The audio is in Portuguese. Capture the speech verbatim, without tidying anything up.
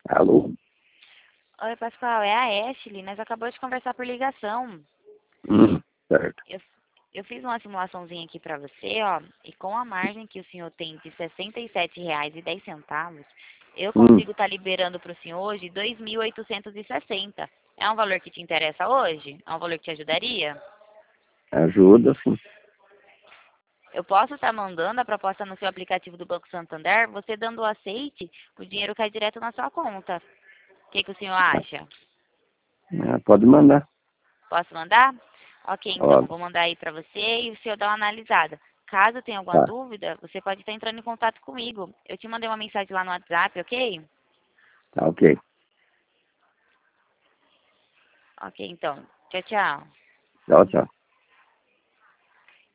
Alô? Oi, Pascoal, é a Ashley. Nós acabamos de conversar por ligação. Hum, certo. Eu, eu fiz uma simulaçãozinha aqui pra você, ó, e com a margem que o senhor tem de sessenta e sete reais e dez centavos, eu Hum, consigo estar liberando para o senhor hoje dois mil oitocentos e sessenta. É um valor que te interessa hoje? É um valor que te ajudaria? ajuda, sim. Eu posso estar mandando a proposta no seu aplicativo do Banco Santander, você dando o aceite, o dinheiro cai direto na sua conta. O que, que o senhor acha? Ah, pode mandar. Posso mandar? Ok, então, Pode. vou mandar aí para você e o senhor dá uma analisada. Caso tenha alguma Tá, dúvida, você pode estar entrando em contato comigo. Eu te mandei uma mensagem lá no WhatsApp, ok? tá ok. Ok, então. Tchau, tchau. Tchau, tchau.